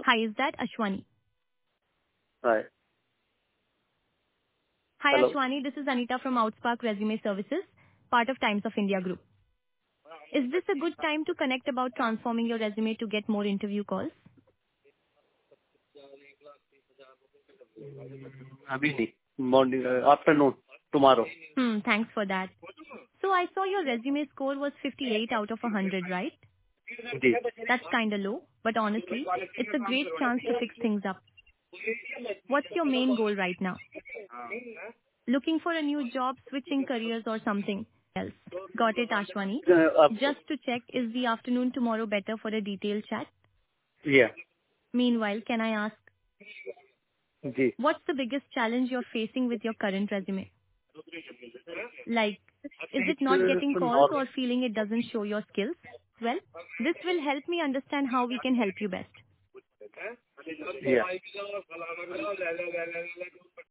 Hi, is that Ashwani? Hi. Hi, Hello. Ashwani. This is Anita from Outspark Resume Services, part of Times of India Group. Is this a good time to connect about transforming your resume to get more interview calls? अभी नहीं. Morning, afternoon, tomorrow. Thanks for that. So I saw your resume score was 58 out of 100, right? Ji. That's kinda low, but honestly, it's a great chance to fix things up. What's your main goal right now? Looking for a new job, switching careers or something else? Got it, Ashwani. Just to check, is the afternoon tomorrow better for a detailed chat? Yeah. Meanwhile, can I ask, ji. what's the biggest challenge you're facing with your current resume? Like, is it not getting calls or feeling it doesn't show your skills? Well, this will help me understand how we can help you best. Yeah.